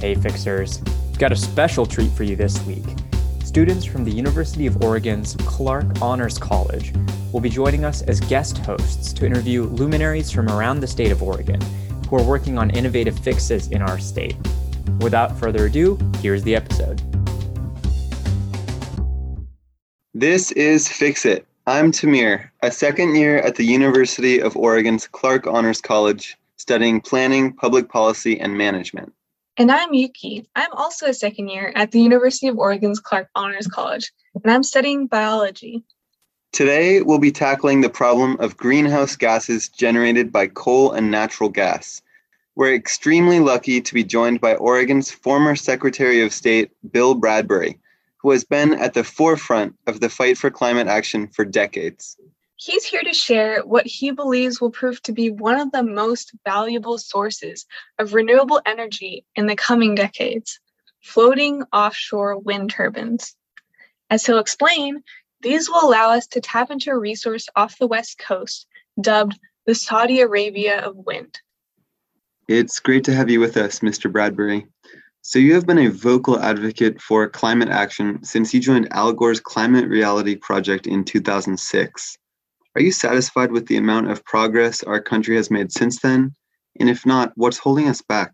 Hey Fixers, we've got a special treat for you this week. Students from the University of Oregon's Clark Honors College will be joining us as guest hosts to interview luminaries from around the state of Oregon who are working on innovative fixes in our state. Without further ado, here's the episode. This is Fix It. I'm Tamir, a second year at the University of Oregon's Clark Honors College, studying planning, public policy, and management. And I'm Yuki. I'm also a second year at the University of Oregon's Clark Honors College, and I'm studying biology. Today, we'll be tackling the problem of greenhouse gases generated by coal and natural gas. We're extremely lucky to be joined by Oregon's former Secretary of State, Bill Bradbury, who has been at the forefront of the fight for climate action for decades. He's here to share what he believes will prove to be one of the most valuable sources of renewable energy in the coming decades, floating offshore wind turbines. As he'll explain, these will allow us to tap into a resource off the West Coast, dubbed the Saudi Arabia of wind. It's great to have you with us, Mr. Bradbury. So you have been a vocal advocate for climate action since you joined Al Gore's Climate Reality Project in 2006. Are you satisfied with the amount of progress our country has made since then? And if not, what's holding us back?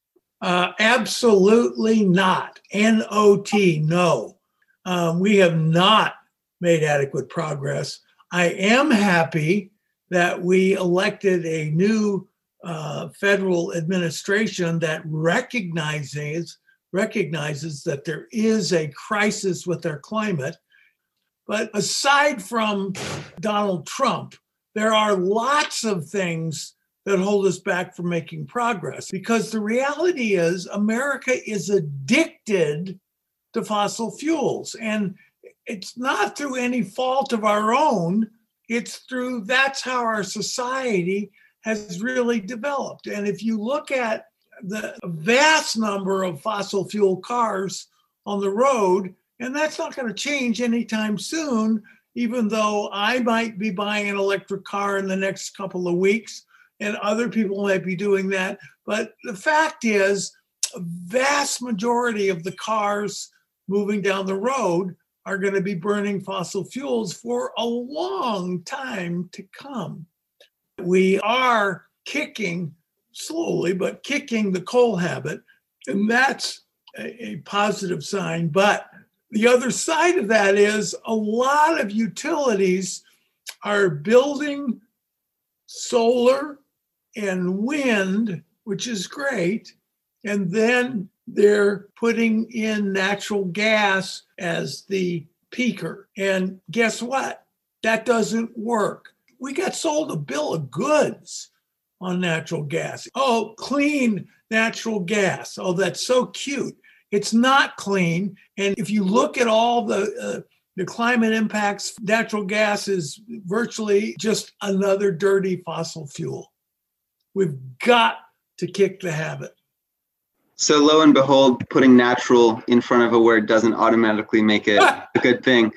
Absolutely not. N-O-T, no. We have not made adequate progress. I am happy that we elected a new federal administration that recognizes that there is a crisis with our climate. But aside from Donald Trump, there are lots of things that hold us back from making progress, because the reality is America is addicted to fossil fuels. And it's not through any fault of our own. That's how our society has really developed. And if you look at the vast number of fossil fuel cars on the road, and that's not going to change anytime soon, even though I might be buying an electric car in the next couple of weeks, and other people might be doing that. But the fact is, a vast majority of the cars moving down the road are going to be burning fossil fuels for a long time to come. We are kicking, slowly, but kicking the coal habit, and that's a positive sign. But the other side of that is a lot of utilities are building solar and wind, which is great, and then they're putting in natural gas as the peaker. And guess what? That doesn't work. We got sold a bill of goods on natural gas. Oh, clean natural gas. Oh, that's so cute. It's not clean. And if you look at all the climate impacts, natural gas is virtually just another dirty fossil fuel. We've got to kick the habit. So lo and behold, putting natural in front of a word doesn't automatically make it a good thing.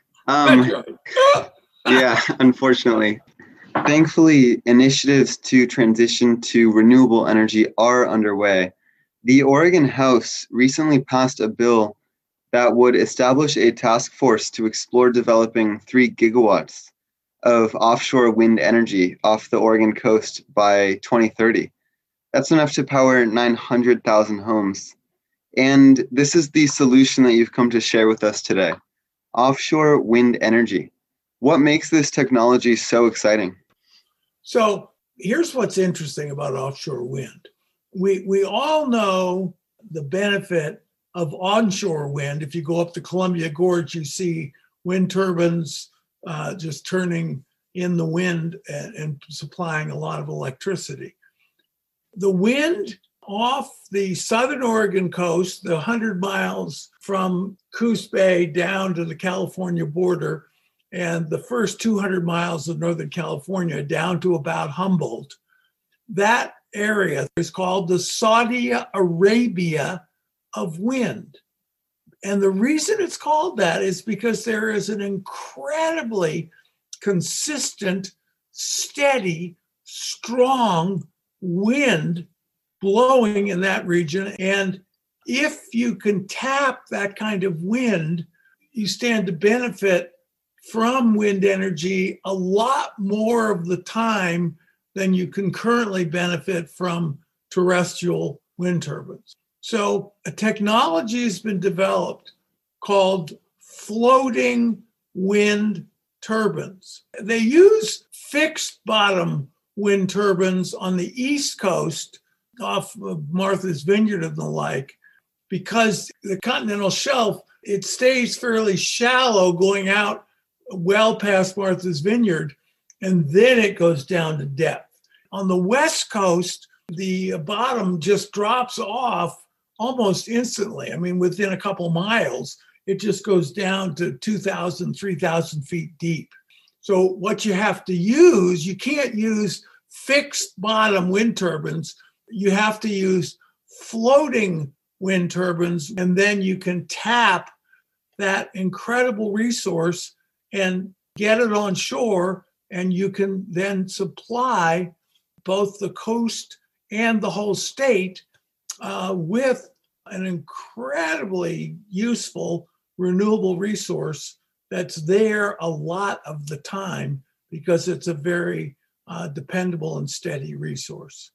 Yeah, unfortunately. Thankfully, initiatives to transition to renewable energy are underway. The Oregon House recently passed a bill that would establish a task force to explore developing 3 gigawatts of offshore wind energy off the Oregon coast by 2030. That's enough to power 900,000 homes. And this is the solution that you've come to share with us today. Offshore wind energy. What makes this technology so exciting? So here's what's interesting about offshore wind. We all know the benefit of onshore wind. If you go up the Columbia Gorge, you see wind turbines just turning in the wind and supplying a lot of electricity. The wind off the southern Oregon coast, the 100 miles from Coos Bay down to the California border, and the first 200 miles of Northern California down to about Humboldt, that area is called the Saudi Arabia of wind. And the reason it's called that is because there is an incredibly consistent, steady, strong wind blowing in that region. And if you can tap that kind of wind, you stand to benefit from wind energy a lot more of the time than you can currently benefit from terrestrial wind turbines. So a technology has been developed called floating wind turbines. They use fixed bottom wind turbines on the East Coast off of Martha's Vineyard and the like, because the continental shelf, it stays fairly shallow going out well past Martha's Vineyard, and then it goes down to depth. On the West Coast, the bottom just drops off almost instantly. I mean, within a couple miles, it just goes down to 2,000, 3,000 feet deep. So what you have to use, you can't use fixed bottom wind turbines. You have to use floating wind turbines, and then you can tap that incredible resource and get it on shore, and you can then supply both the coast and the whole state with an incredibly useful renewable resource that's there a lot of the time because it's a very dependable and steady resource.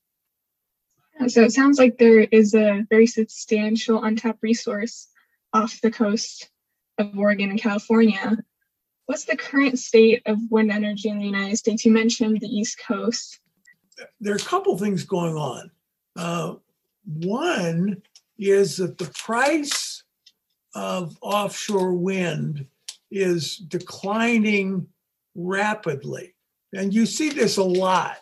So it sounds like there is a very substantial untapped resource off the coast of Oregon and California. What's the current state of wind energy in the United States? You mentioned the East Coast. There are a couple things going on. One is that the price of offshore wind is declining rapidly. And you see this a lot.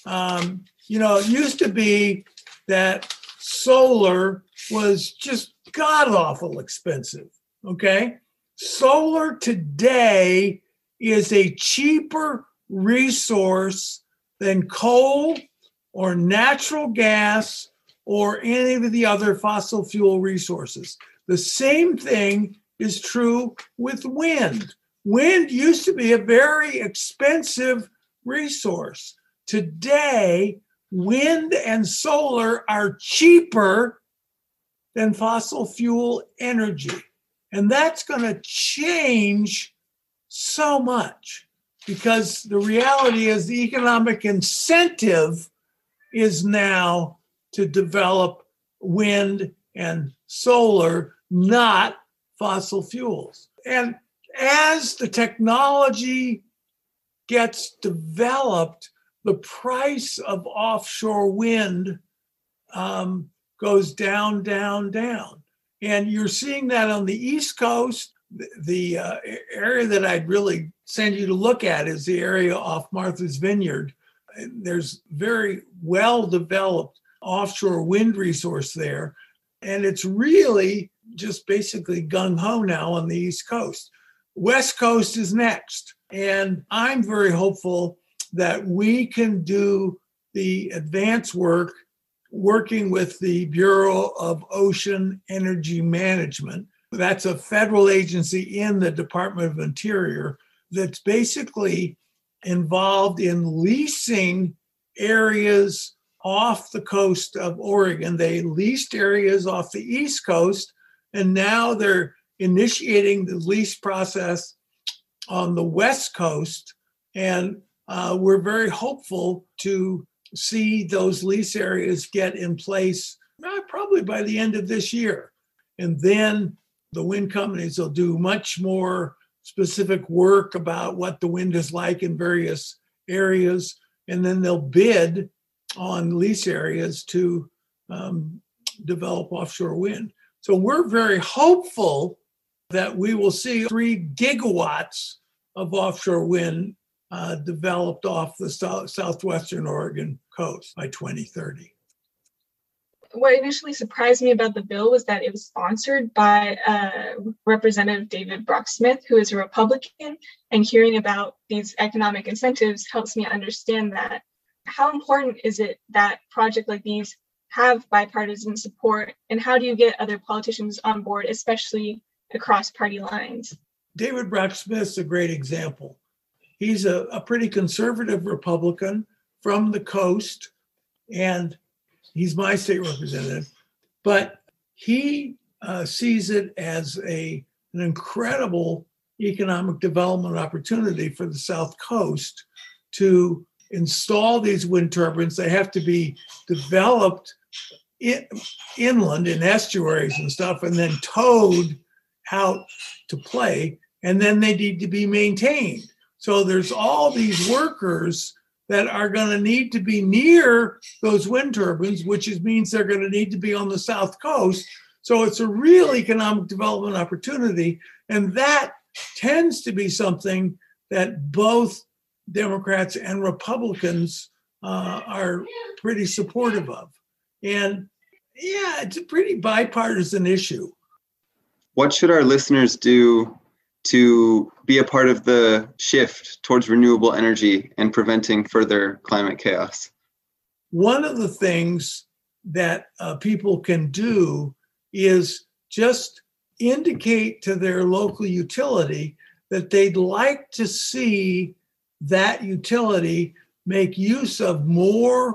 It used to be that solar was just god-awful expensive, okay? Solar today is a cheaper resource than coal or natural gas or any of the other fossil fuel resources. The same thing is true with wind. Wind used to be a very expensive resource. Today, wind and solar are cheaper than fossil fuel energy. And that's going to change so much because the reality is the economic incentive is now to develop wind and solar, not fossil fuels. And as the technology gets developed, the price of offshore wind goes down, down, down. And you're seeing that on the East Coast. The area that I'd really send you to look at is the area off Martha's Vineyard. There's very well-developed offshore wind resource there. And it's really just basically gung-ho now on the East Coast. West Coast is next. And I'm very hopeful that we can do the advanced work working with the Bureau of Ocean Energy Management. That's a federal agency in the Department of Interior that's basically involved in leasing areas off the coast of Oregon. They leased areas off the East Coast, and now they're initiating the lease process on the West Coast. And we're very hopeful to see those lease areas get in place probably by the end of this year. And then the wind companies will do much more specific work about what the wind is like in various areas. And then they'll bid on lease areas to develop offshore wind. So we're very hopeful that we will see 3 gigawatts of offshore wind developed off the southwestern Oregon coast by 2030. What initially surprised me about the bill was that it was sponsored by Representative David Brock Smith, who is a Republican, and hearing about these economic incentives helps me understand that. How important is it that projects like these have bipartisan support, and how do you get other politicians on board, especially across party lines? David Brock Smith's a great example. He's a pretty conservative Republican from the coast, and he's my state representative, but he sees it as an incredible economic development opportunity for the South Coast to install these wind turbines. They have to be developed inland in estuaries and stuff, and then towed out to play, and then they need to be maintained. So there's all these workers that are going to need to be near those wind turbines, which means they're going to need to be on the South Coast. So it's a real economic development opportunity, and that tends to be something that both Democrats and Republicans are pretty supportive of. And yeah, it's a pretty bipartisan issue. What should our listeners do to be a part of the shift towards renewable energy and preventing further climate chaos? One of the things that people can do is just indicate to their local utility that they'd like to see that utility make use of more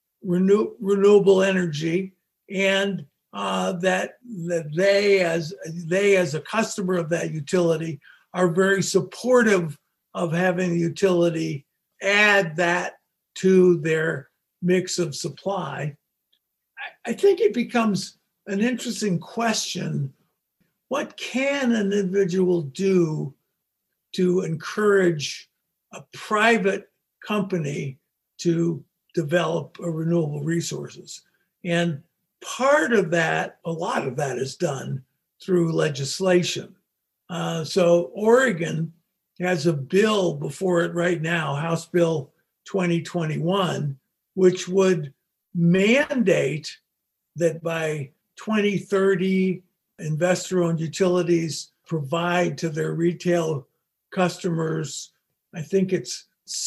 renewable energy, and that they as a customer of that utility are very supportive of having the utility add that to their mix of supply. I think it becomes an interesting question. What can an individual do to encourage a private company to develop renewable resources? And part of that, a lot of that is done through legislation. So Oregon has a bill before it right now, House Bill 2021, which would mandate that by 2030, investor-owned utilities provide to their retail customers, I think it's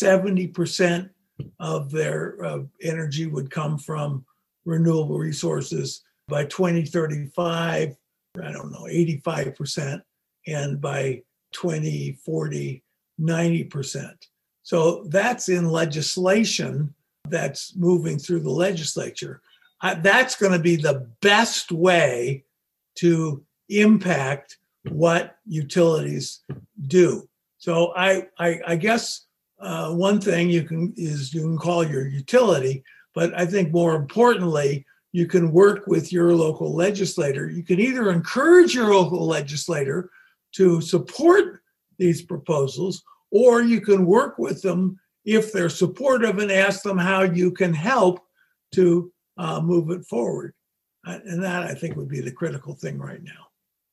70% of their energy would come from renewable resources. By 2035, I don't know, 85%, and by 2040, 90%. So that's in legislation that's moving through the legislature. That's going to be the best way to impact what utilities do. So I guess one thing you can call your utility, but I think more importantly, you can work with your local legislator. You can either encourage your local legislator to support these proposals, or you can work with them if they're supportive and ask them how you can help to move it forward. And that, I think, would be the critical thing right now.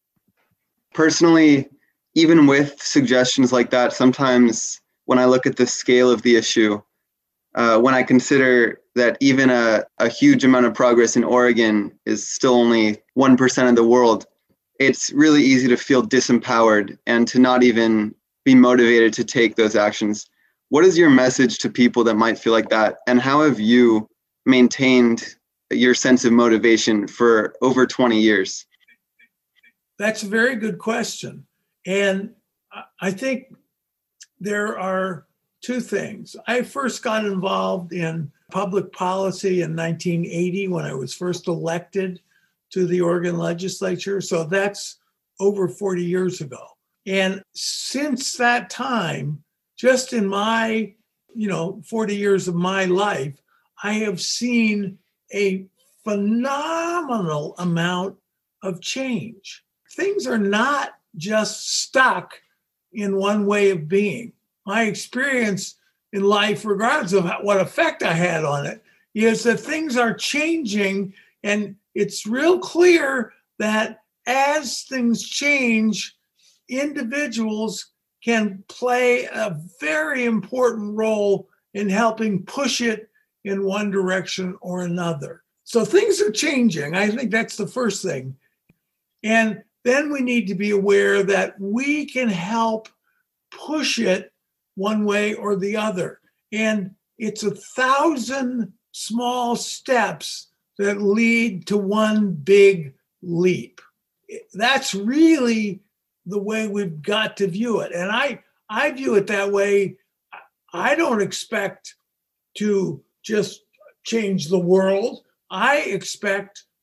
Personally, even with suggestions like that, sometimes when I look at the scale of the issue, when I consider that even a huge amount of progress in Oregon is still only 1% of the world, it's really easy to feel disempowered and to not even be motivated to take those actions. What is your message to people that might feel like that? And how have you maintained your sense of motivation for over 20 years? That's a very good question. And I think there are two things. I first got involved in public policy in 1980 when I was first elected to the Oregon legislature. So that's over 40 years ago. And since that time, just in my, 40 years of my life, I have seen a phenomenal amount of change. Things are not just stuck in one way of being. My experience in life, regardless of what effect I had on it, is that things are changing, and it's real clear that as things change, individuals can play a very important role in helping push it in one direction or another. So things are changing. I think that's the first thing. And then we need to be aware that we can help push it one way or the other. And it's 1,000 small steps that lead to one big leap. That's really the way we've got to view it. And I view it that way. I don't expect to just change the world. I expect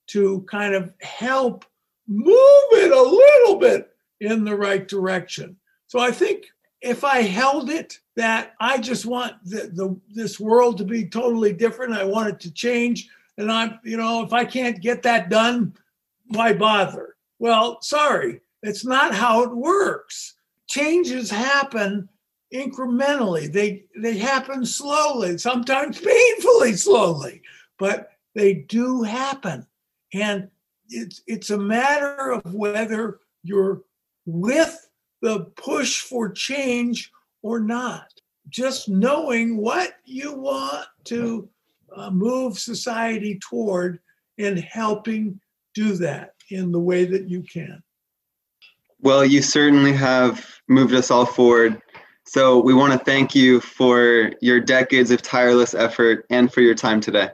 to kind of help move it a little bit in the right direction. So I think if I held it that I just want this world to be totally different, I want it to change, and if I can't get that done, why bother? Well, sorry, it's not how it works. Changes happen incrementally. They happen slowly, sometimes painfully slowly, but they do happen. And it's a matter of whether you're with the push for change or not. Just knowing what you want to move society toward and helping do that in the way that you can. Well, you certainly have moved us all forward. So we want to thank you for your decades of tireless effort and for your time today.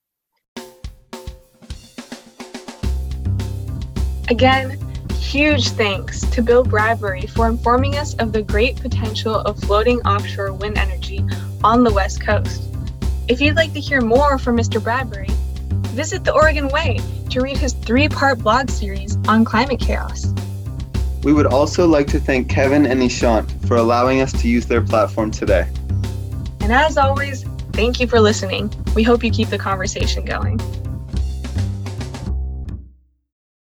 Again, huge thanks to Bill Bradbury for informing us of the great potential of floating offshore wind energy on the West Coast. If you'd like to hear more from Mr. Bradbury, visit the Oregon Way to read his 3-part blog series on climate chaos. We would also like to thank Kevin and Nishant for allowing us to use their platform today. And as always, thank you for listening. We hope you keep the conversation going.